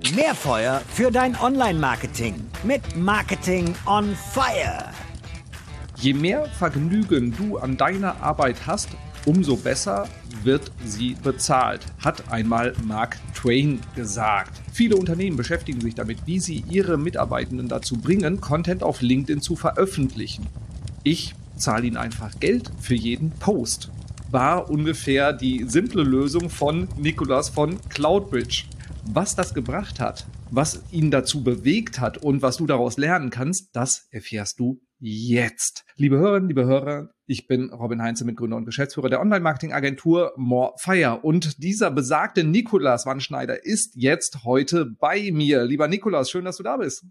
Mehr Feuer für dein Online-Marketing mit Marketing on Fire. Je mehr Vergnügen du an deiner Arbeit hast, umso besser wird sie bezahlt, hat einmal Mark Twain gesagt. Viele Unternehmen beschäftigen sich damit, wie sie ihre Mitarbeitenden dazu bringen, Content auf LinkedIn zu veröffentlichen. Ich zahle ihnen einfach Geld für jeden Post. War ungefähr die simple Lösung von Nicolas von Cloudbridge. Was das gebracht hat, was ihn dazu bewegt hat und was du daraus lernen kannst, das erfährst du jetzt. Liebe Hörerinnen, liebe Hörer, ich bin Robin Heinze, Mitgründer und Geschäftsführer der Online-Marketing-Agentur More Fire. Und dieser besagte Nicolas Wannschneider ist jetzt heute bei mir. Lieber Nicolas, schön, dass du da bist.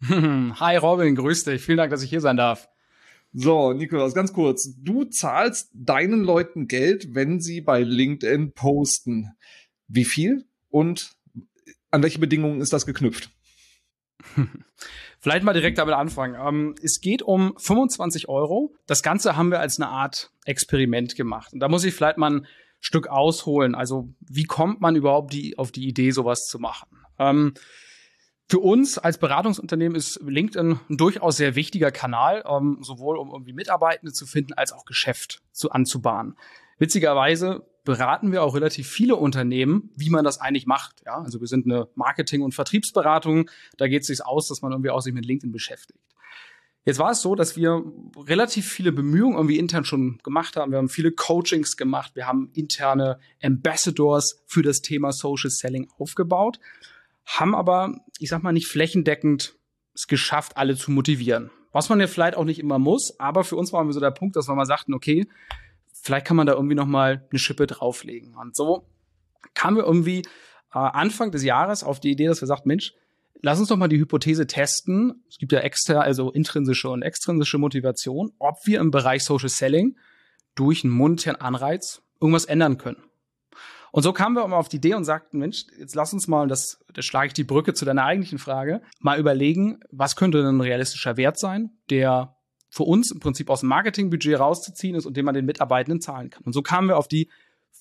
Hi Robin, grüß dich. Vielen Dank, dass ich hier sein darf. So, Nicolas, ganz kurz. Du zahlst deinen Leuten Geld, wenn sie bei LinkedIn posten. Wie viel und an welche Bedingungen ist das geknüpft? Vielleicht mal direkt damit anfangen. Es geht um 25 €. Das Ganze haben wir als eine Art Experiment gemacht. Und da muss ich vielleicht mal ein Stück ausholen. Also wie kommt man überhaupt auf die Idee, sowas zu machen? Für uns als Beratungsunternehmen ist LinkedIn ein durchaus sehr wichtiger Kanal, sowohl um irgendwie Mitarbeitende zu finden, als auch Geschäft anzubahnen. Witzigerweise beraten wir auch relativ viele Unternehmen, wie man das eigentlich macht. Ja, also wir sind eine Marketing- und Vertriebsberatung. Da geht es sich aus, dass man irgendwie auch sich mit LinkedIn beschäftigt. Jetzt war es so, dass wir relativ viele Bemühungen irgendwie intern schon gemacht haben. Wir haben viele Coachings gemacht. Wir haben interne Ambassadors für das Thema Social Selling aufgebaut, haben aber, ich sag mal, nicht flächendeckend es geschafft, alle zu motivieren. Was man ja vielleicht auch nicht immer muss, aber für uns war so der Punkt, dass wir mal sagten, okay, vielleicht kann man da irgendwie noch mal eine Schippe drauflegen. Und so kamen wir irgendwie Anfang des Jahres auf die Idee, dass wir sagten, Mensch, lass uns doch mal die Hypothese testen. Es gibt ja also intrinsische und extrinsische Motivation, ob wir im Bereich Social Selling durch einen monetären Anreiz irgendwas ändern können. Und so kamen wir auch mal auf die Idee und sagten, Mensch, jetzt lass uns mal, das schlage ich die Brücke zu deiner eigentlichen Frage, mal überlegen, was könnte denn ein realistischer Wert sein, der für uns im Prinzip aus dem Marketingbudget rauszuziehen ist und den man den Mitarbeitenden zahlen kann. Und so kamen wir auf die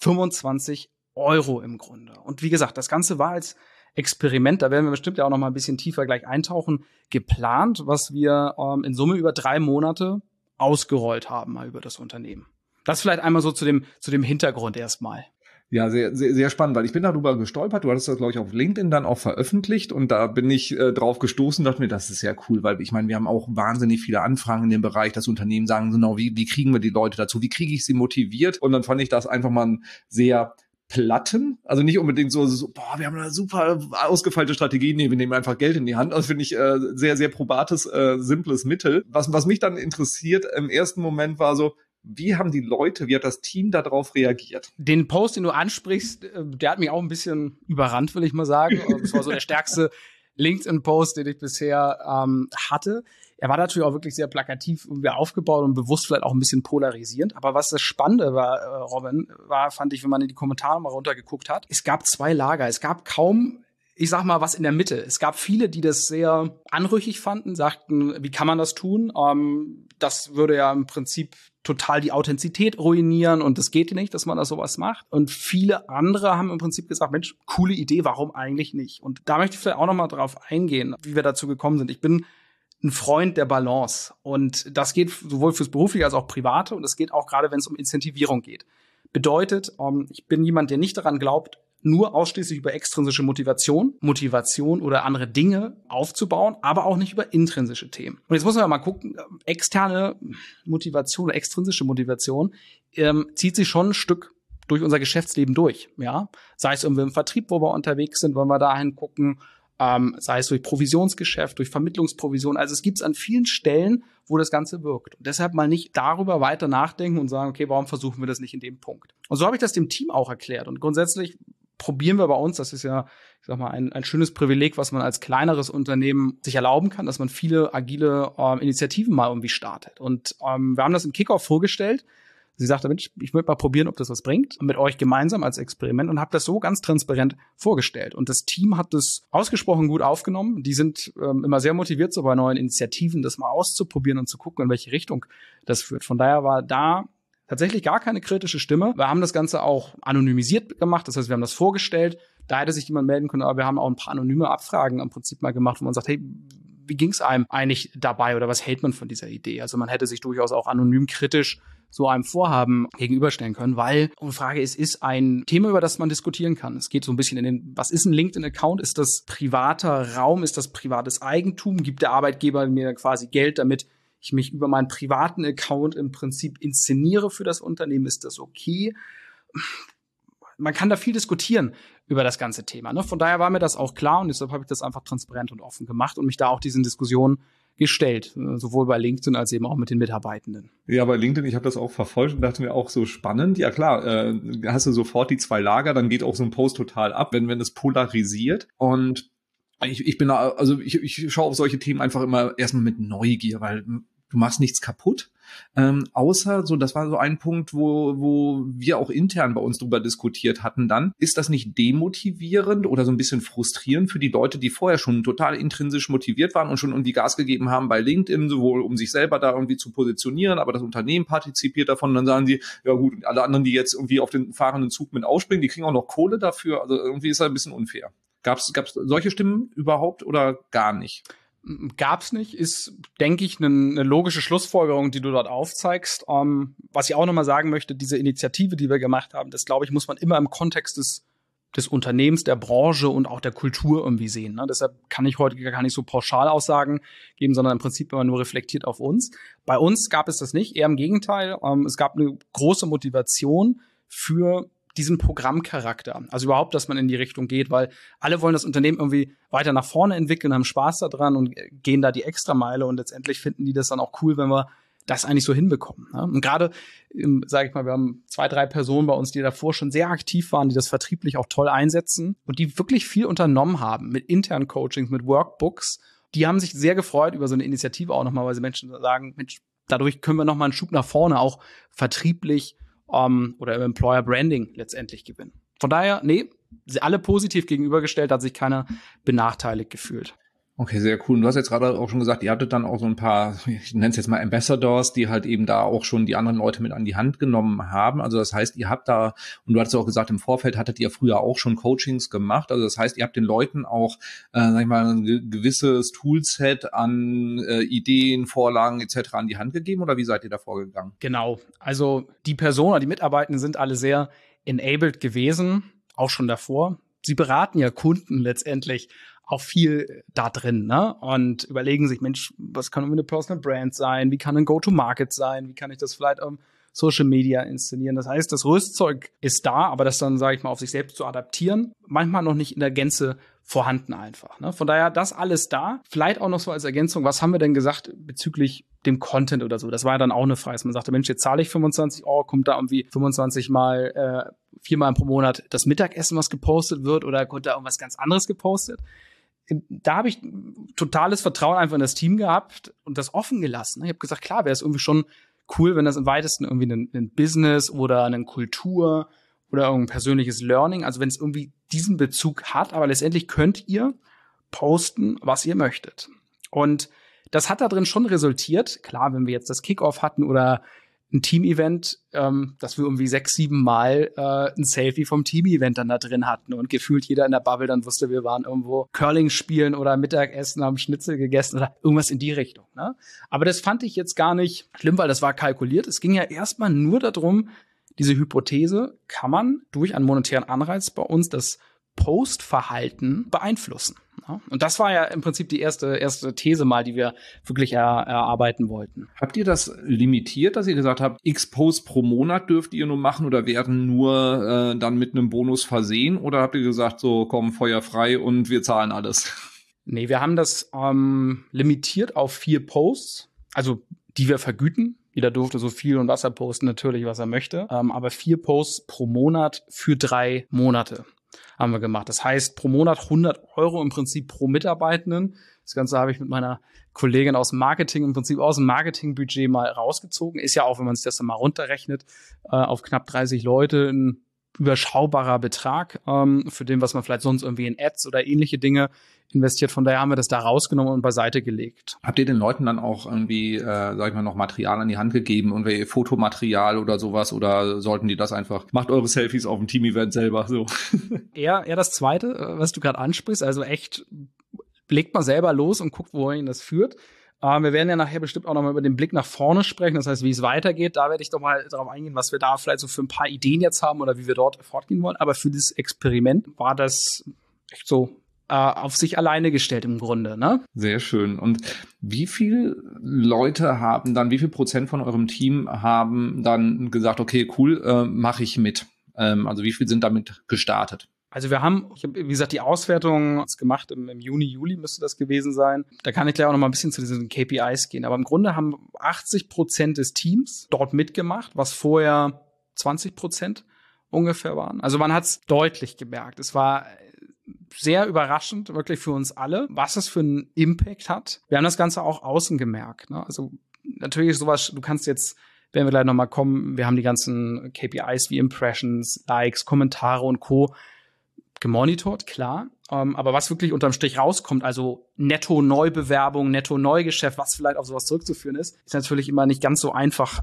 25 € im Grunde. Und wie gesagt, das Ganze war als Experiment, da werden wir bestimmt ja auch noch mal ein bisschen tiefer gleich eintauchen, geplant, was wir in Summe über 3 Monate ausgerollt haben, mal über das Unternehmen. Das vielleicht einmal so zu dem Hintergrund erstmal. Ja, sehr, sehr, sehr spannend, weil ich bin darüber gestolpert. Du hattest das, glaube ich, auf LinkedIn dann auch veröffentlicht und da bin ich drauf gestoßen und dachte mir, das ist ja cool, weil ich meine, wir haben auch wahnsinnig viele Anfragen in dem Bereich. Das Unternehmen sagen genau, wie kriegen wir die Leute dazu? Wie kriege ich sie motiviert? Und dann fand ich das einfach mal ein sehr platten, also nicht unbedingt so, wir haben eine super ausgefeilte Strategie, nee, wir nehmen einfach Geld in die Hand. Also finde ich sehr, sehr probates, simples Mittel. Was mich dann interessiert im ersten Moment war so, wie haben die Leute, wie hat das Team darauf reagiert? Den Post, den du ansprichst, der hat mich auch ein bisschen überrannt, will ich mal sagen. Das war so der stärkste LinkedIn-Post, den ich bisher hatte. Er war natürlich auch wirklich sehr plakativ irgendwie aufgebaut und bewusst vielleicht auch ein bisschen polarisierend. Aber was das Spannende war, Robin, fand ich, wenn man in die Kommentare mal runtergeguckt hat, es gab 2 Lager. Es gab kaum, ich sag mal, was in der Mitte. Es gab viele, die das sehr anrüchig fanden, sagten, wie kann man das tun? Das würde ja im Prinzip total die Authentizität ruinieren und das geht nicht, dass man da sowas macht. Und viele andere haben im Prinzip gesagt, Mensch, coole Idee, warum eigentlich nicht? Und da möchte ich vielleicht auch noch mal drauf eingehen, wie wir dazu gekommen sind. Ich bin ein Freund der Balance und das geht sowohl fürs Berufliche als auch Private und das geht auch gerade, wenn es um Incentivierung geht. Bedeutet, ich bin jemand, der nicht daran glaubt, nur ausschließlich über extrinsische Motivation oder andere Dinge aufzubauen, aber auch nicht über intrinsische Themen. Und jetzt muss man mal gucken, externe Motivation oder extrinsische Motivation zieht sich schon ein Stück durch unser Geschäftsleben durch. Ja, sei es irgendwie im Vertrieb, wo wir unterwegs sind, wollen wir dahin gucken, sei es durch Provisionsgeschäft, durch Vermittlungsprovision. Also es gibt es an vielen Stellen, wo das Ganze wirkt. Und deshalb mal nicht darüber weiter nachdenken und sagen, okay, warum versuchen wir das nicht in dem Punkt? Und so habe ich das dem Team auch erklärt. Und grundsätzlich probieren wir bei uns, das ist ja, ich sag mal, ein schönes Privileg, was man als kleineres Unternehmen sich erlauben kann, dass man viele agile Initiativen mal irgendwie startet. Und wir haben das im Kickoff vorgestellt. Sie sagte, Mensch, ich würde mal probieren, ob das was bringt, mit euch gemeinsam als Experiment und habe das so ganz transparent vorgestellt. Und das Team hat das ausgesprochen gut aufgenommen. Die sind immer sehr motiviert, so bei neuen Initiativen das mal auszuprobieren und zu gucken, in welche Richtung das führt. Von daher war da tatsächlich gar keine kritische Stimme. Wir haben das Ganze auch anonymisiert gemacht, das heißt, wir haben das vorgestellt. Da hätte sich jemand melden können, aber wir haben auch ein paar anonyme Abfragen im Prinzip mal gemacht, wo man sagt, hey, wie ging es einem eigentlich dabei oder was hält man von dieser Idee? Also man hätte sich durchaus auch anonym kritisch so einem Vorhaben gegenüberstellen können, weil die Frage ist ein Thema, über das man diskutieren kann. Es geht so ein bisschen was ist ein LinkedIn-Account? Ist das privater Raum? Ist das privates Eigentum? Gibt der Arbeitgeber mir quasi Geld, damit ich mich über meinen privaten Account im Prinzip inszeniere für das Unternehmen? Ist das okay? Man kann da viel diskutieren über das ganze Thema. Ne? Von daher war mir das auch klar und deshalb habe ich das einfach transparent und offen gemacht und mich da auch diesen Diskussionen gestellt, sowohl bei LinkedIn als eben auch mit den Mitarbeitenden. Ja, bei LinkedIn, ich habe das auch verfolgt und dachte mir auch so spannend. Ja klar, hast du sofort die zwei Lager, dann geht auch so ein Post total ab, wenn es polarisiert. Und ich schaue auf solche Themen einfach immer erstmal mit Neugier, weil du machst nichts kaputt. Außer, so, das war so ein Punkt, wo wir auch intern bei uns drüber diskutiert hatten dann. Ist das nicht demotivierend oder so ein bisschen frustrierend für die Leute, die vorher schon total intrinsisch motiviert waren und schon irgendwie Gas gegeben haben bei LinkedIn, sowohl um sich selber da irgendwie zu positionieren, aber das Unternehmen partizipiert davon und dann sagen sie, ja gut, alle anderen, die jetzt irgendwie auf den fahrenden Zug mit aufspringen, die kriegen auch noch Kohle dafür. Also irgendwie ist das ein bisschen unfair. Gab's solche Stimmen überhaupt oder gar nicht? Gab's nicht, ist, denke ich, eine logische Schlussfolgerung, die du dort aufzeigst. Was ich auch nochmal sagen möchte, diese Initiative, die wir gemacht haben, das, glaube ich, muss man immer im Kontext des Unternehmens, der Branche und auch der Kultur irgendwie sehen. Ne? Deshalb kann ich heute gar nicht so pauschal Aussagen geben, sondern im Prinzip immer nur reflektiert auf uns. Bei uns gab es das nicht, eher im Gegenteil. Es gab eine große Motivation für diesen Programmcharakter. Also überhaupt, dass man in die Richtung geht, weil alle wollen das Unternehmen irgendwie weiter nach vorne entwickeln, haben Spaß daran und gehen da die Extrameile und letztendlich finden die das dann auch cool, wenn wir das eigentlich so hinbekommen. Ne? Und gerade, sage ich mal, wir haben 2, 3 Personen bei uns, die davor schon sehr aktiv waren, die das vertrieblich auch toll einsetzen und die wirklich viel unternommen haben mit internen Coachings, mit Workbooks. Die haben sich sehr gefreut über so eine Initiative auch nochmal, weil sie Menschen sagen, Mensch, dadurch können wir nochmal einen Schub nach vorne auch vertrieblich oder im Employer Branding letztendlich gewinnen. Von daher, nee, alle positiv gegenübergestellt, hat sich keiner benachteiligt gefühlt. Okay, sehr cool. Und du hast jetzt gerade auch schon gesagt, ihr hattet dann auch so ein paar, ich nenne es jetzt mal Ambassadors, die halt eben da auch schon die anderen Leute mit an die Hand genommen haben. Also das heißt, ihr habt da, und du hattest auch gesagt, im Vorfeld hattet ihr früher auch schon Coachings gemacht. Also das heißt, ihr habt den Leuten auch, sag ich mal, ein gewisses Toolset an Ideen, Vorlagen etc. an die Hand gegeben oder wie seid ihr da vorgegangen? Genau. Also die Personen oder die Mitarbeitenden sind alle sehr enabled gewesen, auch schon davor. Sie beraten ja Kunden letztendlich auch viel da drin, ne? Und überlegen sich, Mensch, was kann eine Personal Brand sein? Wie kann ein Go-to-Market sein? Wie kann ich das vielleicht auf Social Media inszenieren? Das heißt, das Rüstzeug ist da, aber das dann, sage ich mal, auf sich selbst zu adaptieren, manchmal noch nicht in der Gänze vorhanden einfach. Ne? Von daher, das alles da. Vielleicht auch noch so als Ergänzung, was haben wir denn gesagt bezüglich dem Content oder so? Das war ja dann auch eine Frage. Man sagte, Mensch, jetzt zahle ich 25 €, kommt da irgendwie 25 Mal, 4-mal pro Monat das Mittagessen, was gepostet wird, oder kommt da irgendwas ganz anderes gepostet? Da habe ich totales Vertrauen einfach in das Team gehabt und das offen gelassen. Ich habe gesagt, klar, wäre es irgendwie schon cool, wenn das im weitesten irgendwie ein Business oder eine Kultur oder irgendein persönliches Learning, also wenn es irgendwie diesen Bezug hat, aber letztendlich könnt ihr posten, was ihr möchtet. Und das hat da drin schon resultiert. Klar, wenn wir jetzt das Kickoff hatten oder ein Team-Event, dass wir irgendwie 6, 7 Mal ein Selfie vom Team-Event dann da drin hatten und gefühlt jeder in der Bubble dann wusste, wir waren irgendwo Curling spielen oder Mittagessen, haben Schnitzel gegessen oder irgendwas in die Richtung. Ne? Aber das fand ich jetzt gar nicht schlimm, weil das war kalkuliert. Es ging ja erstmal nur darum, diese Hypothese, kann man durch einen monetären Anreiz bei uns das Postverhalten beeinflussen. Ja? Und das war ja im Prinzip die erste These mal, die wir wirklich erarbeiten wollten. Habt ihr das limitiert, dass ihr gesagt habt, X Posts pro Monat dürft ihr nur machen oder werden nur dann mit einem Bonus versehen? Oder habt ihr gesagt, so komm, Feuer frei und wir zahlen alles? Nee, wir haben das limitiert auf 4 Posts, also die wir vergüten. Jeder durfte so viel und Wasser posten, natürlich, was er möchte. Aber 4 Posts pro Monat für 3 Monate haben wir gemacht. Das heißt, pro Monat 100 € im Prinzip pro Mitarbeitenden. Das Ganze habe ich mit meiner Kollegin aus dem Marketing im Prinzip aus dem Marketingbudget mal rausgezogen. Ist ja auch, wenn man sich das dann mal runterrechnet, auf knapp 30 Leute ein überschaubarer Betrag für den, was man vielleicht sonst irgendwie in Ads oder ähnliche Dinge investiert. Von daher haben wir das da rausgenommen und beiseite gelegt. Habt ihr den Leuten dann auch irgendwie, sag ich mal, noch Material an die Hand gegeben, irgendwie Fotomaterial oder sowas, oder sollten die das einfach, macht eure Selfies auf dem Team-Event selber, so? Eher das Zweite, was du gerade ansprichst, also echt, legt mal selber los und guckt, wohin das führt. Wir werden ja nachher bestimmt auch noch mal über den Blick nach vorne sprechen, das heißt, wie es weitergeht. Da werde ich doch mal darauf eingehen, was wir da vielleicht so für ein paar Ideen jetzt haben oder wie wir dort fortgehen wollen. Aber für dieses Experiment war das echt so auf sich alleine gestellt im Grunde, ne? Sehr schön. Und wie viele Leute haben dann, wie viel Prozent von eurem Team haben dann gesagt, okay, cool, mache ich mit? Also wie viel sind damit gestartet? Also ich habe, wie gesagt, die Auswertung gemacht im Juni, Juli müsste das gewesen sein. Da kann ich gleich auch noch mal ein bisschen zu diesen KPIs gehen. Aber im Grunde haben 80% des Teams dort mitgemacht, was vorher 20% ungefähr waren. Also man hat es deutlich gemerkt. Es war sehr überraschend, wirklich für uns alle, was es für einen Impact hat. Wir haben das Ganze auch außen gemerkt, ne? Also natürlich ist sowas, du kannst jetzt, werden wir gleich noch mal kommen, wir haben die ganzen KPIs wie Impressions, Likes, Kommentare und Co. gemonitort, klar. Aber was wirklich unterm Strich rauskommt, also Netto-Neubewerbung, Netto-Neugeschäft, was vielleicht auf sowas zurückzuführen ist natürlich immer nicht ganz so einfach,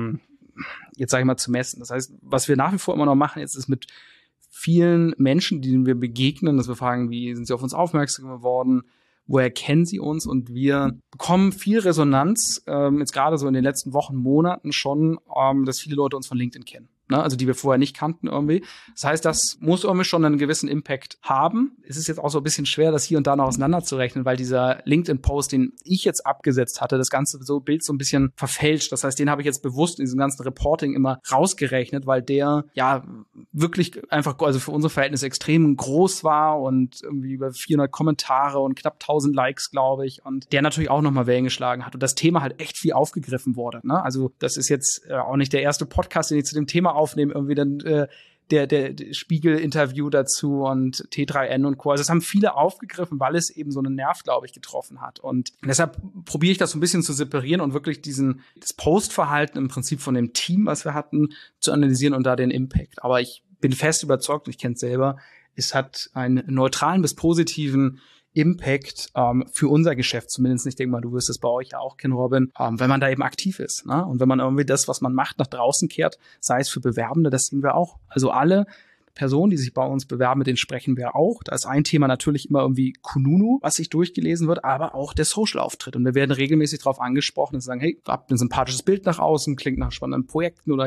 jetzt sage ich mal, zu messen. Das heißt, was wir nach wie vor immer noch machen, jetzt ist mit vielen Menschen, denen wir begegnen, dass wir fragen, wie sind sie auf uns aufmerksam geworden, woher kennen sie uns, und wir bekommen viel Resonanz, jetzt gerade so in den letzten Wochen, Monaten schon, dass viele Leute uns von LinkedIn kennen, ne? Also die wir vorher nicht kannten irgendwie. Das heißt, das muss irgendwie schon einen gewissen Impact haben. Es ist jetzt auch so ein bisschen schwer, das hier und da noch auseinanderzurechnen, weil dieser LinkedIn-Post, den ich jetzt abgesetzt hatte, das ganze Bild so ein bisschen verfälscht. Das heißt, den habe ich jetzt bewusst in diesem ganzen Reporting immer rausgerechnet, weil der ja wirklich einfach, also für unsere Verhältnisse extrem groß war und irgendwie über 400 Kommentare und knapp 1000 Likes, glaube ich, und der natürlich auch nochmal Wellen geschlagen hat und das Thema halt echt viel aufgegriffen wurde, ne? Also das ist jetzt auch nicht der erste Podcast, den ich zu dem Thema aufnehme, irgendwie dann der Spiegel-Interview dazu und T3N und Co. Also das haben viele aufgegriffen, weil es eben so einen Nerv, glaube ich, getroffen hat. Und deshalb probiere ich das so ein bisschen zu separieren und wirklich das Postverhalten im Prinzip von dem Team, was wir hatten, zu analysieren und da den Impact. Aber ich bin fest überzeugt, ich kenne es selber, es hat einen neutralen bis positiven Impact für unser Geschäft zumindest. Ich denke mal, du wirst es bei euch ja auch kennen, Robin, wenn man da eben aktiv ist, ne? Und wenn man irgendwie das, was man macht, nach draußen kehrt, sei es für Bewerbende, das sehen wir auch. Also alle Personen, die sich bei uns bewerben, mit denen sprechen wir auch. Da ist ein Thema natürlich immer irgendwie Kununu, was sich durchgelesen wird, aber auch der Social-Auftritt. Und wir werden regelmäßig darauf angesprochen und sagen, hey, habt ein sympathisches Bild nach außen, klingt nach spannenden Projekten oder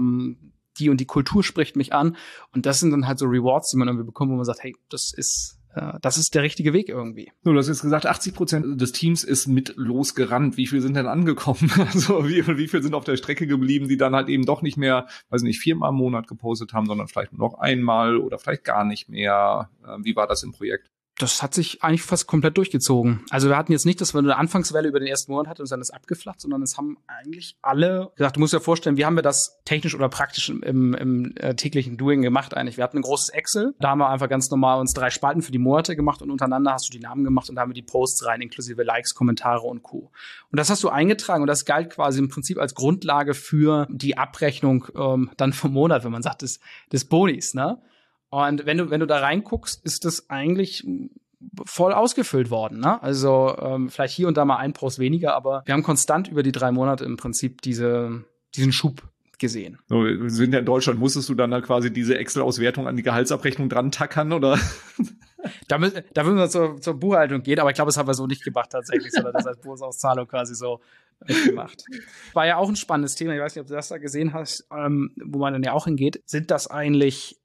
die und die Kultur spricht mich an. Und das sind dann halt so Rewards, die man irgendwie bekommt, wo man sagt, hey, das ist der richtige Weg irgendwie. So, du hast jetzt gesagt, 80% des Teams ist mit losgerannt. Wie viel sind denn angekommen? Also wie viel sind auf der Strecke geblieben, die dann halt eben doch nicht mehr, weiß nicht, 4-mal im Monat gepostet haben, sondern vielleicht nur noch einmal oder vielleicht gar nicht mehr? Wie war das im Projekt? Das hat sich eigentlich fast komplett durchgezogen. Also wir hatten jetzt nicht, dass wir eine Anfangswelle über den ersten Monat hatten und dann ist abgeflacht, sondern es haben eigentlich alle gesagt, du musst dir vorstellen, wie haben wir das technisch oder praktisch im täglichen Doing gemacht eigentlich? Wir hatten ein großes Excel, da haben wir einfach ganz normal uns 3 Spalten für die Monate gemacht und untereinander hast du die Namen gemacht und da haben wir die Posts rein, inklusive Likes, Kommentare und Co. Und das hast du eingetragen und das galt quasi im Prinzip als Grundlage für die Abrechnung dann vom Monat, wenn man sagt, des Bonis, ne? Und wenn du da reinguckst, ist das eigentlich voll ausgefüllt worden, ne? Also vielleicht hier und da mal ein Post weniger, aber wir haben konstant über die 3 Monate im Prinzip diesen Schub gesehen. So, wir sind ja in Deutschland, musstest du dann da quasi diese Excel-Auswertung an die Gehaltsabrechnung dran tackern, oder? Da müssen wir zur Buchhaltung gehen, aber ich glaube, das haben wir so nicht gemacht tatsächlich, sondern das als Bonusauszahlung quasi so gemacht. War ja auch ein spannendes Thema, ich weiß nicht, ob du das da gesehen hast, wo man dann ja auch hingeht. Sind das eigentlich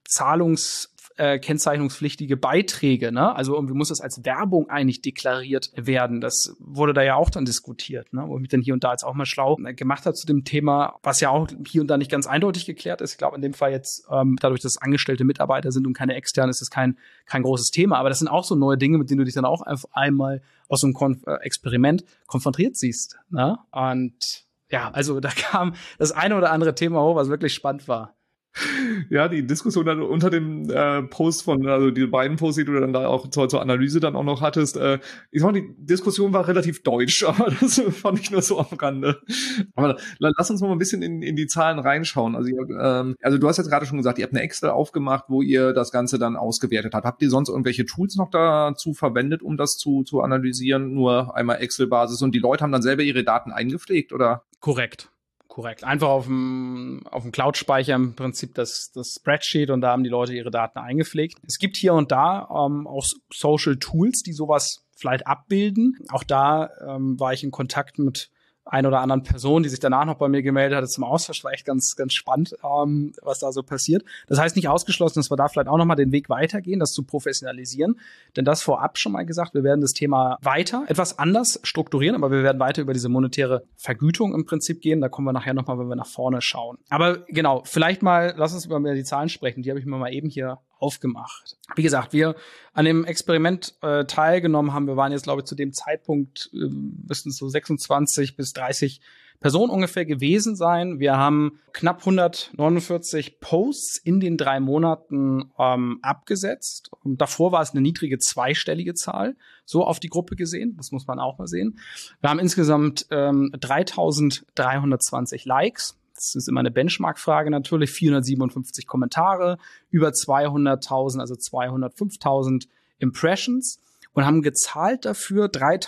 kennzeichnungspflichtige Beiträge, ne? Also irgendwie muss das als Werbung eigentlich deklariert werden. Das wurde da ja auch dann diskutiert, ne? Wo ich mich dann hier und da jetzt auch mal schlau gemacht habe zu dem Thema, was ja auch hier und da nicht ganz eindeutig geklärt ist. Ich glaube, in dem Fall jetzt, dadurch, dass es angestellte Mitarbeiter sind und keine externen, ist das kein großes Thema. Aber das sind auch so neue Dinge, mit denen du dich dann auch einmal aus so einem Experiment konfrontiert siehst, ne? Und ja, also da kam das eine oder andere Thema hoch, was wirklich spannend war. Ja, die Diskussion dann unter dem Post also die beiden Posts, die du dann da auch zur Analyse dann auch noch hattest, ich sag mal, die Diskussion war relativ deutsch, aber das fand ich nur so am Rande. Aber lass uns mal ein bisschen in die Zahlen reinschauen. Also du hast jetzt gerade schon gesagt, ihr habt eine Excel aufgemacht, wo ihr das Ganze dann ausgewertet habt. Habt ihr sonst irgendwelche Tools noch dazu verwendet, um das zu analysieren? Nur einmal Excel-Basis und die Leute haben dann selber ihre Daten eingepflegt, oder? Korrekt. Einfach auf dem Cloud-Speicher im Prinzip das Spreadsheet und da haben die Leute ihre Daten eingepflegt. Es gibt hier und da auch Social Tools, die sowas vielleicht abbilden. Auch da war ich in Kontakt mit ein oder anderen Person, die sich danach noch bei mir gemeldet hatte zum Austausch. War echt ganz, ganz spannend, was da so passiert. Das heißt nicht ausgeschlossen, dass wir da vielleicht auch nochmal den Weg weitergehen, das zu professionalisieren. Denn das vorab schon mal gesagt, wir werden das Thema weiter etwas anders strukturieren, aber wir werden weiter über diese monetäre Vergütung im Prinzip gehen. Da kommen wir nachher nochmal, wenn wir nach vorne schauen. Aber genau, vielleicht mal, lass uns über die Zahlen sprechen. Die habe ich mir mal eben hier aufgemacht. Wie gesagt, wir an dem Experiment teilgenommen haben. Wir waren jetzt, glaube ich, zu dem Zeitpunkt müssten es so 26 bis 30 Personen ungefähr gewesen sein. Wir haben knapp 149 Posts in den 3 Monaten abgesetzt. Und davor war es eine niedrige zweistellige Zahl, so auf die Gruppe gesehen. Das muss man auch mal sehen. Wir haben insgesamt 3.320 Likes. Das ist immer eine Benchmark-Frage natürlich. 457 Kommentare, über 200.000, also 205.000 Impressions und haben gezahlt dafür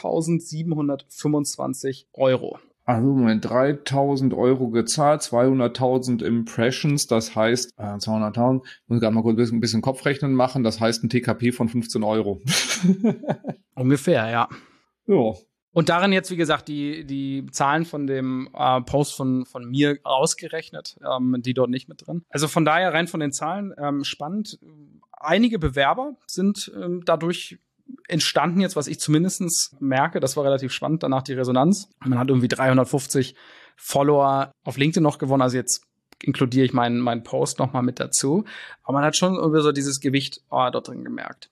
3.725 €. Also Moment, 3.000 € gezahlt, 200.000 Impressions, das heißt 200.000, muss ich gerade mal kurz ein bisschen Kopfrechnen machen, das heißt ein TKP von 15 €. Ungefähr, ja. Ja. Und darin jetzt, wie gesagt, die Zahlen von dem Post von mir ausgerechnet, die dort nicht mit drin. Also von daher rein von den Zahlen spannend. Einige Bewerber sind dadurch entstanden jetzt, was ich zumindest merke. Das war relativ spannend, danach die Resonanz. Man hat irgendwie 350 Follower auf LinkedIn noch gewonnen, also jetzt inkludiere ich meinen Post nochmal mit dazu. Aber man hat schon irgendwie so dieses Gewicht dort drin gemerkt.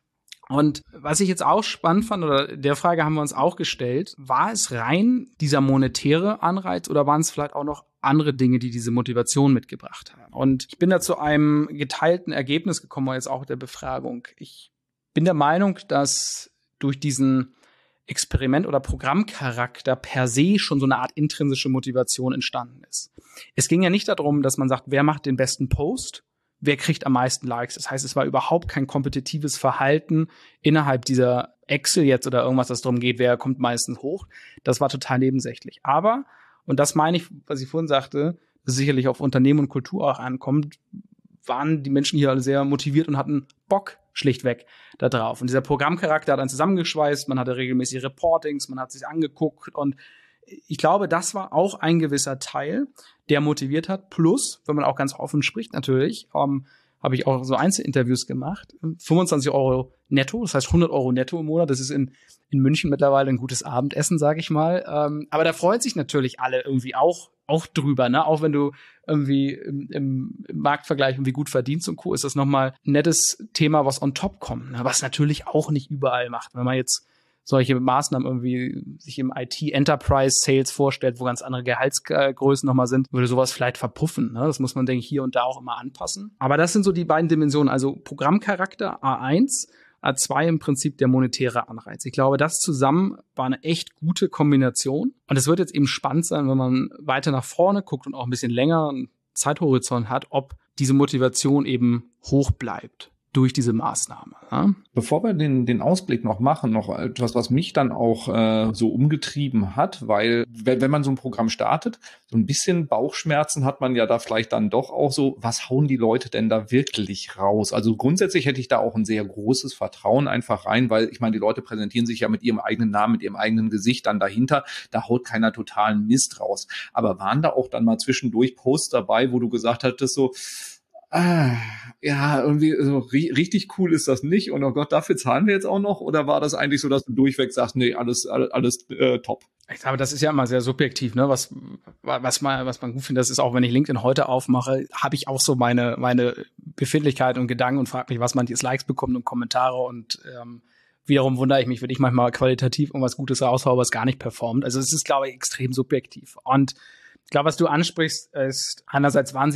Und was ich jetzt auch spannend fand, oder der Frage haben wir uns auch gestellt, war es rein dieser monetäre Anreiz oder waren es vielleicht auch noch andere Dinge, die diese Motivation mitgebracht haben? Und ich bin da zu einem geteilten Ergebnis gekommen, jetzt auch der Befragung. Ich bin der Meinung, dass durch diesen Experiment- oder Programmcharakter per se schon so eine Art intrinsische Motivation entstanden ist. Es ging ja nicht darum, dass man sagt, wer macht den besten Post, wer kriegt am meisten Likes. Das heißt, es war überhaupt kein kompetitives Verhalten innerhalb dieser Excel jetzt oder irgendwas, das darum geht, wer kommt meistens hoch. Das war total nebensächlich. Aber, und das meine ich, was ich vorhin sagte, dass sicherlich auf Unternehmen und Kultur auch ankommt, waren die Menschen hier alle sehr motiviert und hatten Bock schlichtweg da drauf. Und dieser Programmcharakter hat einen zusammengeschweißt, man hatte regelmäßig Reportings, man hat sich angeguckt und ich glaube, das war auch ein gewisser Teil, der motiviert hat. Plus, wenn man auch ganz offen spricht natürlich, habe ich auch so Einzelinterviews gemacht, 25 € netto, das heißt 100 € netto im Monat. Das ist in München mittlerweile ein gutes Abendessen, sage ich mal. Aber da freuen sich natürlich alle irgendwie auch drüber, ne? Auch wenn du irgendwie im Marktvergleich irgendwie gut verdienst und Co., ist das nochmal ein nettes Thema, was on top kommt, ne? Was natürlich auch nicht überall macht. Wenn man jetzt solche Maßnahmen irgendwie sich im IT-Enterprise-Sales vorstellt, wo ganz andere Gehaltsgrößen nochmal sind, würde sowas vielleicht verpuffen. Ne? Das muss man, denke ich, hier und da auch immer anpassen. Aber das sind so die beiden Dimensionen, also Programmcharakter A1, A2 im Prinzip der monetäre Anreiz. Ich glaube, das zusammen war eine echt gute Kombination. Und es wird jetzt eben spannend sein, wenn man weiter nach vorne guckt und auch ein bisschen länger einen Zeithorizont hat, ob diese Motivation eben hoch bleibt durch diese Maßnahme. Ja? Bevor wir den Ausblick noch machen, noch etwas, was mich dann auch so umgetrieben hat, weil wenn man so ein Programm startet, so ein bisschen Bauchschmerzen hat man ja da vielleicht dann doch auch so, was hauen die Leute denn da wirklich raus? Also grundsätzlich hätte ich da auch ein sehr großes Vertrauen einfach rein, weil ich meine, die Leute präsentieren sich ja mit ihrem eigenen Namen, mit ihrem eigenen Gesicht dann dahinter, da haut keiner totalen Mist raus. Aber waren da auch dann mal zwischendurch Posts dabei, wo du gesagt hattest so, ja, irgendwie so richtig cool ist das nicht und oh Gott, dafür zahlen wir jetzt auch noch? Oder war das eigentlich so, dass du durchweg sagst, nee, alles top? Ich glaube, das ist ja immer sehr subjektiv, ne? Was man gut findet, das ist auch, wenn ich LinkedIn heute aufmache, habe ich auch so meine Befindlichkeit und Gedanken und frage mich, was man jetzt Likes bekommt und Kommentare und wiederum wundere ich mich, wenn ich manchmal qualitativ irgendwas Gutes raushaue, was gar nicht performt. Also es ist, glaube ich, extrem subjektiv. Und ich glaube, was du ansprichst, ist, einerseits waren sie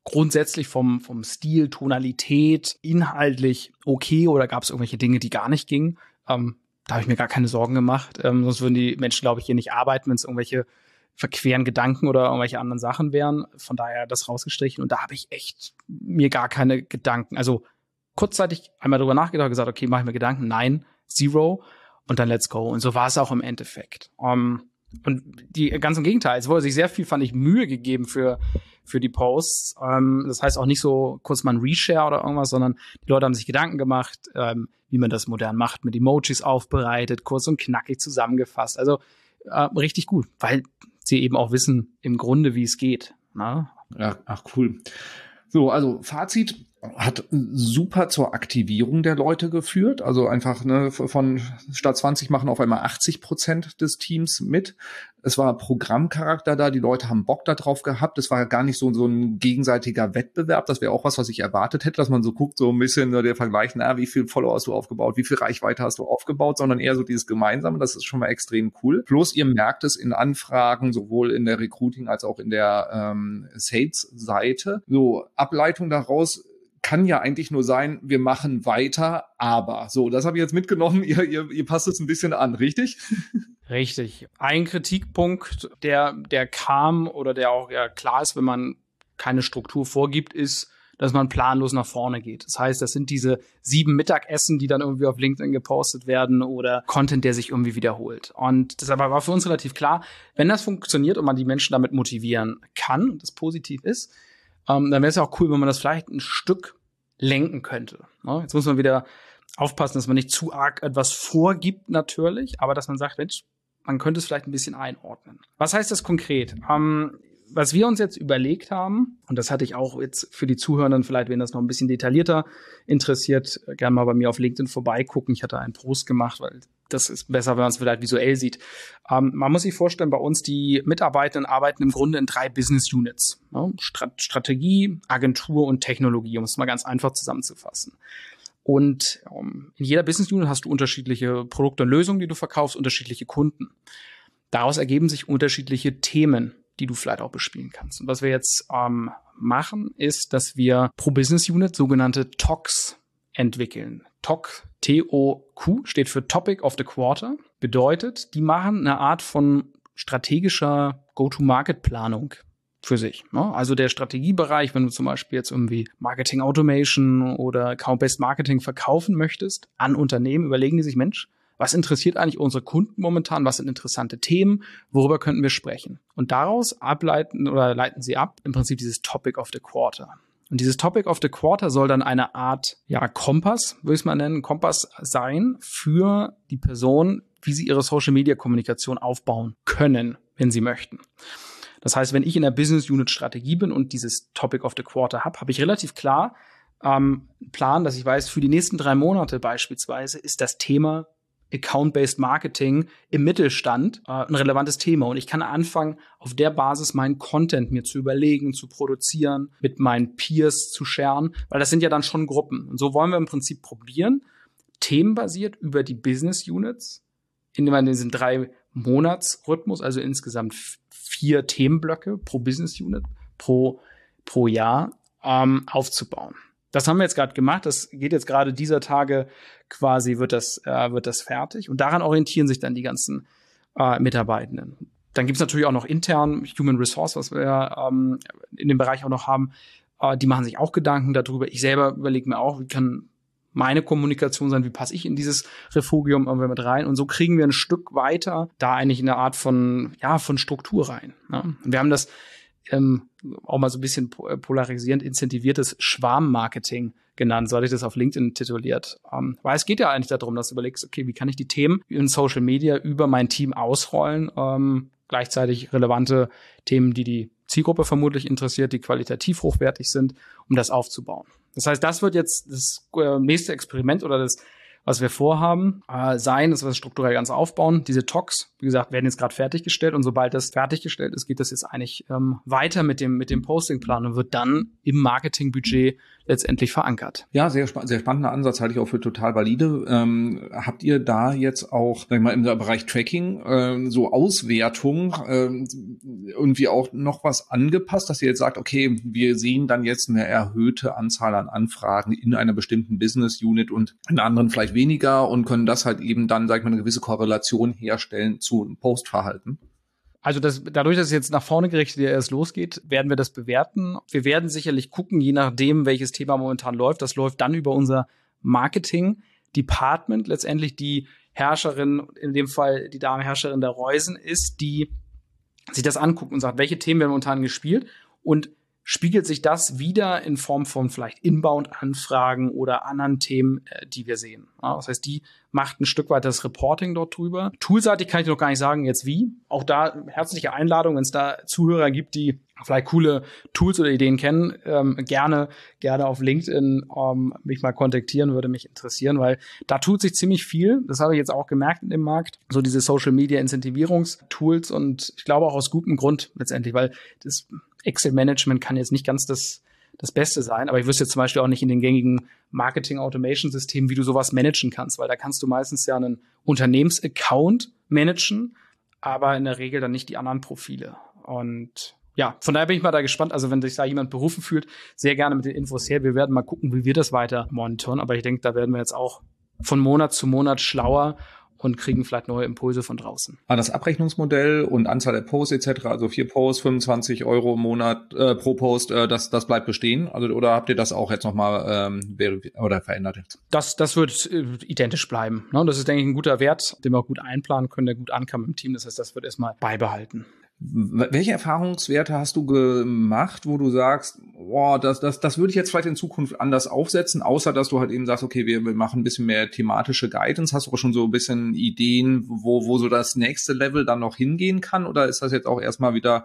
grundsätzlich vom Stil, Tonalität, inhaltlich okay oder gab es irgendwelche Dinge, die gar nicht gingen? Da habe ich mir gar keine Sorgen gemacht. Sonst würden die Menschen, glaube ich, hier nicht arbeiten, wenn es irgendwelche verqueren Gedanken oder irgendwelche anderen Sachen wären. Von daher das rausgestrichen. Und da habe ich echt mir gar keine Gedanken. Also kurzzeitig einmal drüber nachgedacht, gesagt, okay, mache ich mir Gedanken. Nein, zero. Und dann let's go. Und so war es auch im Endeffekt. Und ganz im Gegenteil. Es wurde sich sehr viel, fand ich, Mühe gegeben für die Posts. Das heißt auch nicht so kurz mal ein Reshare oder irgendwas, sondern die Leute haben sich Gedanken gemacht, wie man das modern macht, mit Emojis aufbereitet, kurz und knackig zusammengefasst. Also richtig gut, weil sie eben auch wissen im Grunde, wie es geht. Na? Ja, ach cool. So, also Fazit hat super zur Aktivierung der Leute geführt. Also einfach von statt 20 machen auf einmal 80% des Teams mit. Es war Programmcharakter da, die Leute haben Bock da drauf gehabt. Es war gar nicht so ein gegenseitiger Wettbewerb. Das wäre auch was ich erwartet hätte, dass man so guckt, so ein bisschen der Vergleich, wie viel Follower hast du aufgebaut, wie viel Reichweite hast du aufgebaut, sondern eher so dieses Gemeinsame. Das ist schon mal extrem cool. Plus ihr merkt es in Anfragen, sowohl in der Recruiting als auch in der Sales-Seite. So, Ableitung daraus kann ja eigentlich nur sein, wir machen weiter, aber. So, das habe ich jetzt mitgenommen. Ihr passt es ein bisschen an, richtig? Richtig. Ein Kritikpunkt, der kam oder der auch klar ist, wenn man keine Struktur vorgibt, ist, dass man planlos nach vorne geht. Das heißt, das sind diese 7 Mittagessen, die dann irgendwie auf LinkedIn gepostet werden oder Content, der sich irgendwie wiederholt. Und deshalb war für uns relativ klar, wenn das funktioniert und man die Menschen damit motivieren kann und das positiv ist, dann wäre es ja auch cool, wenn man das vielleicht ein Stück lenken könnte. Jetzt muss man wieder aufpassen, dass man nicht zu arg etwas vorgibt natürlich, aber dass man sagt, Mensch, man könnte es vielleicht ein bisschen einordnen. Was heißt das konkret? Was wir uns jetzt überlegt haben, und das hatte ich auch jetzt für die Zuhörenden vielleicht, wenn das noch ein bisschen detaillierter interessiert, gerne mal bei mir auf LinkedIn vorbeigucken. Ich hatte einen Post gemacht, weil das ist besser, wenn man es vielleicht visuell sieht. Man muss sich vorstellen, bei uns die Mitarbeitenden arbeiten im Grunde in 3 Business Units. Strategie, Agentur und Technologie, um es mal ganz einfach zusammenzufassen. Und in jeder Business Unit hast du unterschiedliche Produkte und Lösungen, die du verkaufst, unterschiedliche Kunden. Daraus ergeben sich unterschiedliche Themen, die du vielleicht auch bespielen kannst. Und was wir jetzt machen, ist, dass wir pro Business Unit sogenannte TOCs entwickeln. TOC, T-O-Q, steht für Topic of the Quarter. Bedeutet, die machen eine Art von strategischer Go-to-Market-Planung für sich. Also der Strategiebereich, wenn du zum Beispiel jetzt irgendwie Marketing Automation oder Account-Based Marketing verkaufen möchtest an Unternehmen, überlegen die sich, Mensch, was interessiert eigentlich unsere Kunden momentan? Was sind interessante Themen? Worüber könnten wir sprechen? Und daraus leiten sie ab im Prinzip dieses Topic of the Quarter. Und dieses Topic of the Quarter soll dann eine Art, Kompass, würde ich es mal nennen, Kompass sein für die Person, wie sie ihre Social-Media-Kommunikation aufbauen können, wenn sie möchten. Das heißt, wenn ich in der Business Unit Strategie bin und dieses Topic of the Quarter habe ich relativ klar einen Plan, dass ich weiß, für die nächsten 3 Monate beispielsweise ist das Thema Account-Based Marketing im Mittelstand ein relevantes Thema. Und ich kann anfangen, auf der Basis meinen Content mir zu überlegen, zu produzieren, mit meinen Peers zu sharen, weil das sind ja dann schon Gruppen. Und so wollen wir im Prinzip probieren, themenbasiert über die Business Units, in diesem 3-Monats-Rhythmus, also insgesamt 4 Themenblöcke pro Business Unit, pro Jahr aufzubauen. Das haben wir jetzt gerade gemacht. Das geht jetzt gerade dieser Tage quasi, wird das fertig. Und daran orientieren sich dann die ganzen Mitarbeitenden. Dann gibt es natürlich auch noch intern Human Resource, was wir in dem Bereich auch noch haben. Die machen sich auch Gedanken darüber. Ich selber überlege mir auch, wie kann meine Kommunikation sein, wie passe ich in dieses Refugium irgendwie mit rein. Und so kriegen wir ein Stück weiter da eigentlich eine Art von Struktur rein. Ne? Und wir haben das auch mal so ein bisschen polarisierend incentiviertes Schwarmmarketing genannt, so hatte ich das auf LinkedIn tituliert. Weil es geht ja eigentlich darum, dass du überlegst, okay, wie kann ich die Themen in Social Media über mein Team ausrollen, gleichzeitig relevante Themen, die Zielgruppe vermutlich interessiert, die qualitativ hochwertig sind, um das aufzubauen. Das heißt, das wird jetzt das nächste Experiment oder das was wir vorhaben, sein, dass wir das strukturell ganz aufbauen. Diese Talks, wie gesagt, werden jetzt gerade fertiggestellt und sobald das fertiggestellt ist, geht das jetzt eigentlich weiter mit dem Postingplan und wird dann im Marketingbudget letztendlich verankert. Ja, sehr spannender Ansatz, halte ich auch für total valide. Habt ihr da jetzt auch, sag ich mal, im Bereich Tracking so Auswertung irgendwie auch noch was angepasst, dass ihr jetzt sagt, okay, wir sehen dann jetzt eine erhöhte Anzahl an Anfragen in einer bestimmten Business Unit und in anderen vielleicht weniger und können das halt eben dann, sag ich mal, eine gewisse Korrelation herstellen zu einem Postverhalten? Also dadurch, dass es jetzt nach vorne gerichtet erst losgeht, werden wir das bewerten. Wir werden sicherlich gucken, je nachdem, welches Thema momentan läuft. Das läuft dann über unser Marketing-Department. Letztendlich die Herrscherin, in dem Fall die Damenherrscherin der Reusen ist, die sich das anguckt und sagt, welche Themen werden momentan gespielt und spiegelt sich das wieder in Form von vielleicht Inbound-Anfragen oder anderen Themen, die wir sehen. Ja, das heißt, die macht ein Stück weit das Reporting dort drüber. Toolseitig kann ich noch gar nicht sagen, jetzt wie. Auch da herzliche Einladung, wenn es da Zuhörer gibt, die vielleicht coole Tools oder Ideen kennen, gerne auf LinkedIn mich mal kontaktieren, würde mich interessieren, weil da tut sich ziemlich viel. Das habe ich jetzt auch gemerkt in dem Markt. So diese Social-Media-Incentivierungstools und ich glaube auch aus gutem Grund letztendlich, weil das Excel-Management kann jetzt nicht ganz das Beste sein, aber ich wüsste jetzt zum Beispiel auch nicht in den gängigen Marketing-Automation-Systemen, wie du sowas managen kannst, weil da kannst du meistens ja einen Unternehmensaccount managen, aber in der Regel dann nicht die anderen Profile. Und ja, von daher bin ich mal da gespannt. Also wenn sich da jemand berufen fühlt, sehr gerne mit den Infos her. Wir werden mal gucken, wie wir das weiter monitoren. Aber ich denke, da werden wir jetzt auch von Monat zu Monat schlauer und kriegen vielleicht neue Impulse von draußen. Das Abrechnungsmodell und Anzahl der Posts etc., also 4 Posts, 25 € im Monat pro Post, das bleibt bestehen? Also oder habt ihr das auch jetzt nochmal verändert? Das wird identisch bleiben. Ne? Das ist, denke ich, ein guter Wert, den wir auch gut einplanen können, der gut ankam im Team. Das heißt, das wird erstmal beibehalten. Welche Erfahrungswerte hast du gemacht, wo du sagst, boah, das würde ich jetzt vielleicht in Zukunft anders aufsetzen, außer dass du halt eben sagst, okay, wir machen ein bisschen mehr thematische Guidance. Hast du auch schon so ein bisschen Ideen, wo so das nächste Level dann noch hingehen kann? Oder ist das jetzt auch erstmal wieder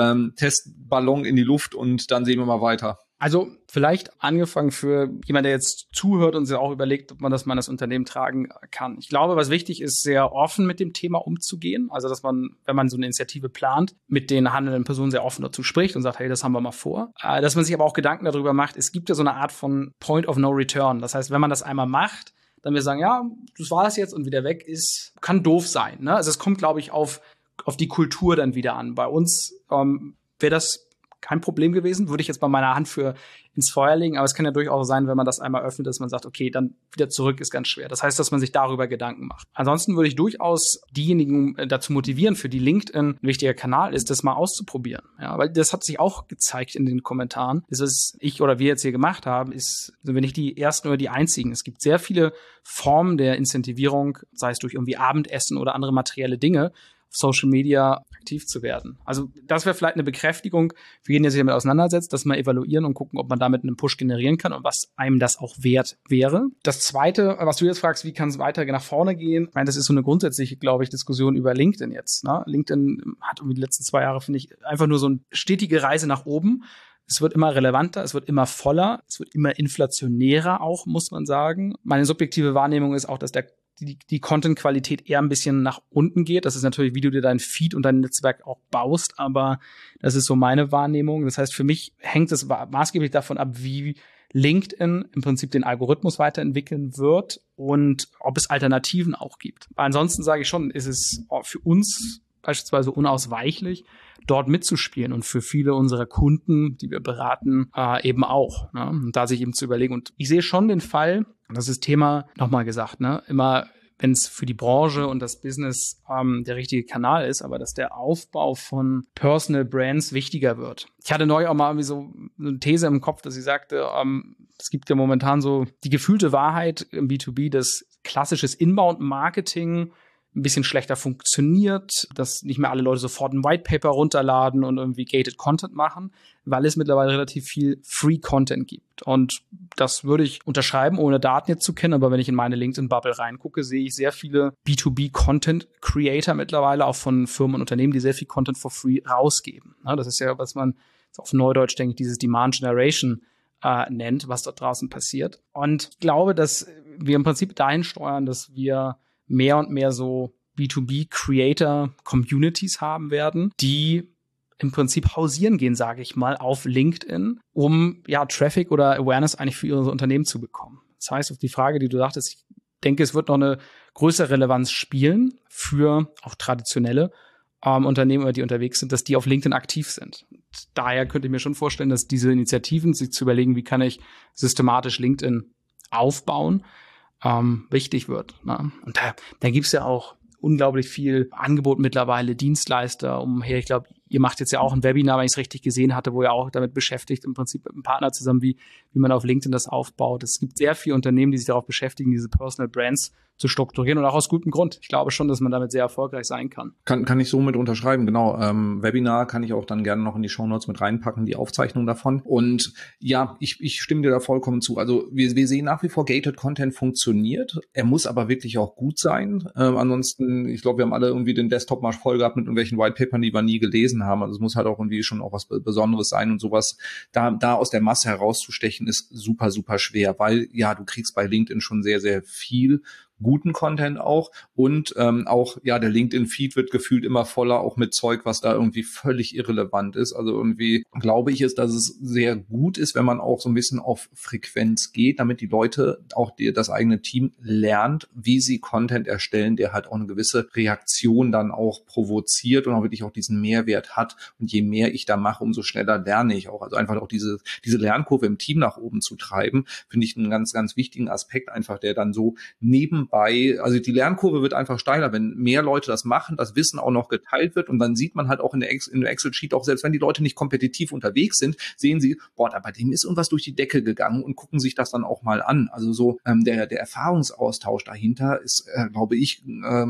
Testballon in die Luft und dann sehen wir mal weiter? Also vielleicht angefangen für jemand, der jetzt zuhört und sich auch überlegt, ob man das mal in das Unternehmen tragen kann. Ich glaube, was wichtig ist, sehr offen mit dem Thema umzugehen. Also dass man, wenn man so eine Initiative plant, mit den handelnden Personen sehr offen dazu spricht und sagt, hey, das haben wir mal vor. Dass man sich aber auch Gedanken darüber macht, es gibt ja so eine Art von Point of No Return. Das heißt, wenn man das einmal macht, dann wir sagen, ja, das war es jetzt und wieder weg ist, kann doof sein. Ne? Also es kommt, glaube ich, auf die Kultur dann wieder an. Bei uns wäre das kein Problem gewesen, würde ich jetzt mal meine Hand für ins Feuer legen, aber es kann ja durchaus sein, wenn man das einmal öffnet, dass man sagt, okay, dann wieder zurück ist ganz schwer. Das heißt, dass man sich darüber Gedanken macht. Ansonsten würde ich durchaus diejenigen dazu motivieren, für die LinkedIn ein wichtiger Kanal ist, das mal auszuprobieren. Ja, weil das hat sich auch gezeigt in den Kommentaren. Das ist ich oder wir jetzt hier gemacht haben, sind wir nicht die ersten oder die einzigen. Es gibt sehr viele Formen der Incentivierung, sei es durch irgendwie Abendessen oder andere materielle Dinge, Social Media aktiv zu werden. Also das wäre vielleicht eine Bekräftigung für jeden, der sich damit auseinandersetzt, dass man evaluieren und gucken, ob man damit einen Push generieren kann und was einem das auch wert wäre. Das Zweite, was du jetzt fragst, wie kann es weiter nach vorne gehen? Ich meine, das ist so eine grundsätzliche, glaube ich, Diskussion über LinkedIn jetzt. Ne? LinkedIn hat irgendwie die letzten 2 Jahre, finde ich, einfach nur so eine stetige Reise nach oben. Es wird immer relevanter, es wird immer voller, es wird immer inflationärer auch, muss man sagen. Meine subjektive Wahrnehmung ist auch, dass die Content-Qualität eher ein bisschen nach unten geht. Das ist natürlich, wie du dir dein Feed und dein Netzwerk auch baust, aber das ist so meine Wahrnehmung. Das heißt, für mich hängt es maßgeblich davon ab, wie LinkedIn im Prinzip den Algorithmus weiterentwickeln wird und ob es Alternativen auch gibt. Ansonsten sage ich schon, ist es für uns beispielsweise unausweichlich, dort mitzuspielen und für viele unserer Kunden, die wir beraten, eben auch. Ne? Und da sich eben zu überlegen. Und ich sehe schon den Fall, das ist Thema, nochmal gesagt, ne, immer wenn es für die Branche und das Business der richtige Kanal ist, aber dass der Aufbau von Personal Brands wichtiger wird. Ich hatte neulich auch mal irgendwie so eine These im Kopf, dass ich sagte, es gibt ja momentan so die gefühlte Wahrheit im B2B, dass klassisches Inbound-Marketing ein bisschen schlechter funktioniert, dass nicht mehr alle Leute sofort ein White Paper runterladen und irgendwie gated Content machen, weil es mittlerweile relativ viel Free Content gibt. Und das würde ich unterschreiben, ohne Daten jetzt zu kennen, aber wenn ich in meine LinkedIn-Bubble reingucke, sehe ich sehr viele B2B-Content-Creator mittlerweile, auch von Firmen und Unternehmen, die sehr viel Content for free rausgeben. Das ist ja, was man auf Neudeutsch, denke ich, dieses Demand Generation nennt, was dort draußen passiert. Und ich glaube, dass wir im Prinzip dahin steuern, dass wir mehr und mehr so B2B-Creator-Communities haben werden, die im Prinzip hausieren gehen, sage ich mal, auf LinkedIn, um Traffic oder Awareness eigentlich für ihre Unternehmen zu bekommen. Das heißt, auf die Frage, die du sagtest, ich denke, es wird noch eine größere Relevanz spielen für auch traditionelle Unternehmen, die unterwegs sind, dass die auf LinkedIn aktiv sind. Und daher könnte ich mir schon vorstellen, dass diese Initiativen, sich zu überlegen, wie kann ich systematisch LinkedIn aufbauen, wichtig wird. Ne? Und da gibt's ja auch unglaublich viel Angebot mittlerweile, Dienstleister umher. Ich glaube, ihr macht jetzt ja auch ein Webinar, wenn ich es richtig gesehen hatte, wo ihr auch damit beschäftigt, im Prinzip mit einem Partner zusammen, wie man auf LinkedIn das aufbaut. Es gibt sehr viele Unternehmen, die sich darauf beschäftigen, diese Personal Brands zu strukturieren und auch aus gutem Grund. Ich glaube schon, dass man damit sehr erfolgreich sein kann. Kann ich so mit unterschreiben, genau. Webinar kann ich auch dann gerne noch in die Shownotes mit reinpacken, die Aufzeichnung davon. Und ja, ich stimme dir da vollkommen zu. Also wir sehen nach wie vor, Gated Content funktioniert. Er muss aber wirklich auch gut sein. Ansonsten, ich glaube, wir haben alle irgendwie den Desktop mal voll gehabt mit irgendwelchen Whitepapern, die wir nie gelesen haben. Also es muss halt auch irgendwie schon auch was Besonderes sein und sowas. Da aus der Masse herauszustechen, ist super, super schwer, weil ja, du kriegst bei LinkedIn schon sehr, sehr viel guten Content auch und auch ja, der LinkedIn-Feed wird gefühlt immer voller, auch mit Zeug, was da irgendwie völlig irrelevant ist. Also irgendwie glaube ich dass es sehr gut ist, wenn man auch so ein bisschen auf Frequenz geht, damit die Leute, auch das eigene Team lernt, wie sie Content erstellen, der halt auch eine gewisse Reaktion dann auch provoziert und auch wirklich auch diesen Mehrwert hat. Und je mehr ich da mache, umso schneller lerne ich auch. Also einfach auch diese Lernkurve im Team nach oben zu treiben, finde ich einen ganz, ganz wichtigen Aspekt einfach, der dann so nebenbei, also die Lernkurve wird einfach steiler, wenn mehr Leute das machen, das Wissen auch noch geteilt wird und dann sieht man halt auch in der Excel-Sheet auch, selbst wenn die Leute nicht kompetitiv unterwegs sind, sehen sie, da bei dem ist irgendwas durch die Decke gegangen und gucken sich das dann auch mal an. Also so der Erfahrungsaustausch dahinter ist, glaube ich,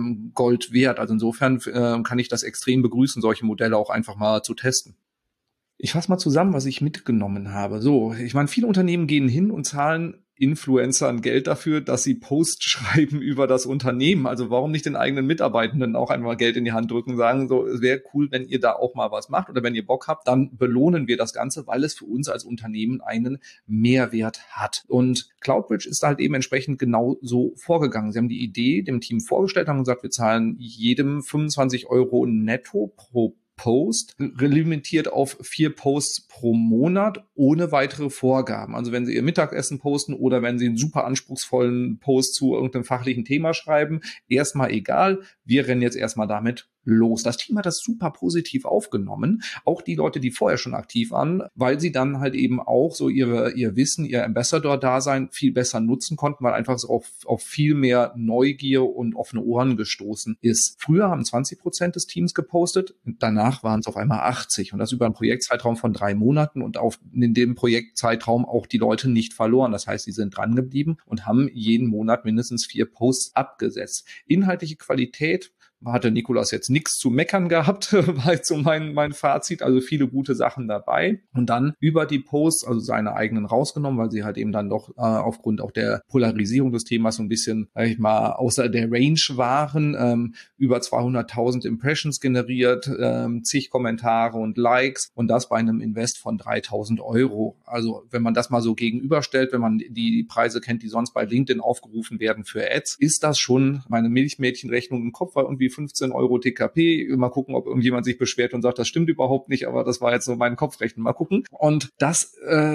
Gold wert. Also insofern kann ich das extrem begrüßen, solche Modelle auch einfach mal zu testen. Ich fasse mal zusammen, was ich mitgenommen habe. So, ich meine, viele Unternehmen gehen hin und zahlen Influencern Geld dafür, dass sie Posts schreiben über das Unternehmen. Also warum nicht den eigenen Mitarbeitenden auch einmal Geld in die Hand drücken, sagen so, es wäre cool, wenn ihr da auch mal was macht oder wenn ihr Bock habt, dann belohnen wir das Ganze, weil es für uns als Unternehmen einen Mehrwert hat. Und Cloudbridge ist halt eben entsprechend genau so vorgegangen. Sie haben die Idee dem Team vorgestellt, haben gesagt, wir zahlen jedem 25 € netto pro Post, limitiert auf 4 Posts pro Monat, ohne weitere Vorgaben. Also wenn Sie Ihr Mittagessen posten oder wenn Sie einen super anspruchsvollen Post zu irgendeinem fachlichen Thema schreiben, erstmal egal, wir rennen jetzt erstmal damit los. Das Team hat das super positiv aufgenommen, auch die Leute, die vorher schon aktiv waren, weil sie dann halt eben auch so ihr Wissen, ihr Ambassador-Dasein viel besser nutzen konnten, weil einfach so auf viel mehr Neugier und offene Ohren gestoßen ist. Früher haben 20% des Teams gepostet, danach waren es auf einmal 80 und das über einen Projektzeitraum von 3 Monaten und in dem Projektzeitraum auch die Leute nicht verloren. Das heißt, sie sind dran geblieben und haben jeden Monat mindestens 4 Posts abgesetzt. Inhaltliche Qualität hatte Nikolas jetzt nichts zu meckern gehabt, war jetzt so mein Fazit, also viele gute Sachen dabei. Und dann über die Posts, also seine eigenen rausgenommen, weil sie halt eben dann doch aufgrund auch der Polarisierung des Themas so ein bisschen, sag ich mal, außer der Range waren, über 200.000 Impressions generiert, zig Kommentare und Likes und das bei einem Invest von 3.000 €. Also wenn man das mal so gegenüberstellt, wenn man die Preise kennt, die sonst bei LinkedIn aufgerufen werden für Ads, ist das schon, meine Milchmädchenrechnung im Kopf war irgendwie 15 € TKP. Mal gucken, ob irgendjemand sich beschwert und sagt, das stimmt überhaupt nicht, aber das war jetzt so mein Kopfrechnen. Mal gucken. Und das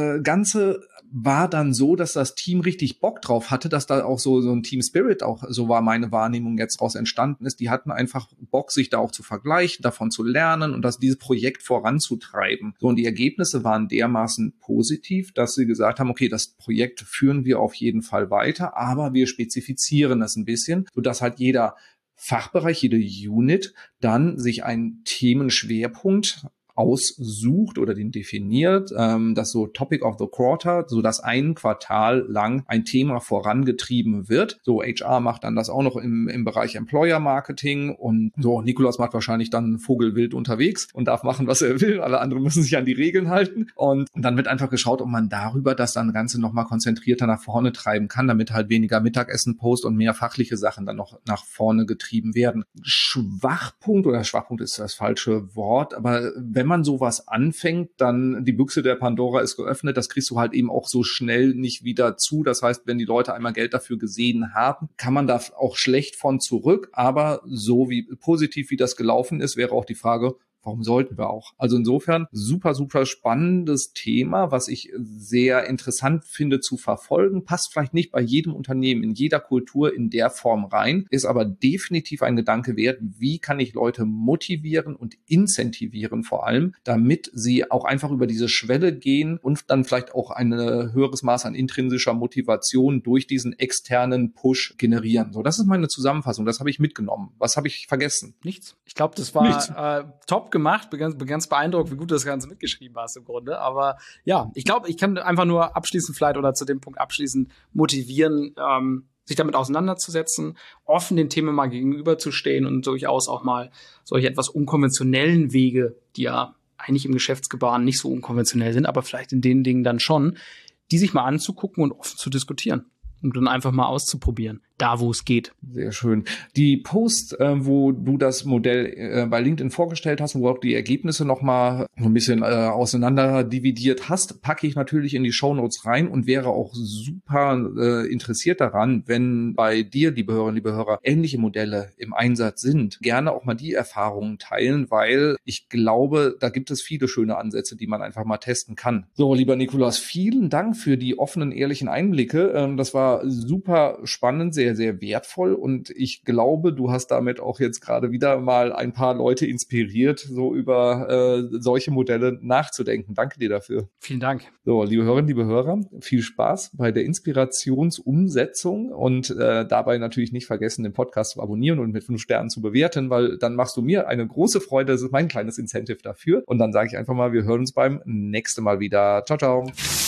Ganze war dann so, dass das Team richtig Bock drauf hatte, dass da auch so ein Team Spirit auch, so war meine Wahrnehmung jetzt raus entstanden ist. Die hatten einfach Bock, sich da auch zu vergleichen, davon zu lernen und dieses Projekt voranzutreiben. So, und die Ergebnisse waren dermaßen positiv, dass sie gesagt haben, okay, das Projekt führen wir auf jeden Fall weiter, aber wir spezifizieren es ein bisschen, sodass halt jeder Fachbereich, jede Unit dann sich einen Themenschwerpunkt aussucht oder den definiert, das so Topic of the Quarter, so dass ein Quartal lang ein Thema vorangetrieben wird. So HR macht dann das auch noch im Bereich Employer Marketing und so Nikolas macht wahrscheinlich dann Vogelwild unterwegs und darf machen, was er will. Alle anderen müssen sich an die Regeln halten und dann wird einfach geschaut, ob man darüber das dann Ganze nochmal konzentrierter nach vorne treiben kann, damit halt weniger Mittagessen-Post und mehr fachliche Sachen dann noch nach vorne getrieben werden. Schwachpunkt ist das falsche Wort, aber wenn wenn man sowas anfängt, dann die Büchse der Pandora ist geöffnet. Das kriegst du halt eben auch so schnell nicht wieder zu. Das heißt, wenn die Leute einmal Geld dafür gesehen haben, kann man da auch schlecht von zurück. Aber so wie positiv wie das gelaufen ist, wäre auch die Frage, warum sollten wir auch? Also insofern super, super spannendes Thema, was ich sehr interessant finde zu verfolgen. Passt vielleicht nicht bei jedem Unternehmen, in jeder Kultur in der Form rein, ist aber definitiv ein Gedanke wert, wie kann ich Leute motivieren und incentivieren vor allem, damit sie auch einfach über diese Schwelle gehen und dann vielleicht auch ein höheres Maß an intrinsischer Motivation durch diesen externen Push generieren. So, das ist meine Zusammenfassung, das habe ich mitgenommen. Was habe ich vergessen? Nichts. Ich glaube, das war top gemacht, bin ganz beeindruckt, wie gut du das Ganze mitgeschrieben hast im Grunde. Aber ja, ich glaube, ich kann einfach nur abschließend vielleicht oder zu dem Punkt abschließend motivieren, sich damit auseinanderzusetzen, offen den Themen mal gegenüberzustehen und durchaus auch mal solche etwas unkonventionellen Wege, die ja eigentlich im Geschäftsgebaren nicht so unkonventionell sind, aber vielleicht in den Dingen dann schon, die sich mal anzugucken und offen zu diskutieren. Und dann einfach mal auszuprobieren, da wo es geht. Sehr schön. Die Posts, wo du das Modell bei LinkedIn vorgestellt hast, wo du auch die Ergebnisse nochmal ein bisschen auseinander dividiert hast, packe ich natürlich in die Shownotes rein und wäre auch super interessiert daran, wenn bei dir, liebe Hörerinnen, liebe Hörer, ähnliche Modelle im Einsatz sind, gerne auch mal die Erfahrungen teilen, weil ich glaube, da gibt es viele schöne Ansätze, die man einfach mal testen kann. So, lieber Nikolaus, vielen Dank für die offenen, ehrlichen Einblicke. Das war super spannend, sehr, sehr wertvoll und ich glaube, du hast damit auch jetzt gerade wieder mal ein paar Leute inspiriert, so über solche Modelle nachzudenken. Danke dir dafür. Vielen Dank. So, liebe Hörerinnen, liebe Hörer, viel Spaß bei der Inspirationsumsetzung und dabei natürlich nicht vergessen, den Podcast zu abonnieren und mit 5 Sternen zu bewerten, weil dann machst du mir eine große Freude. Das ist mein kleines Incentive dafür. Und dann sage ich einfach mal, wir hören uns beim nächsten Mal wieder. Ciao, ciao.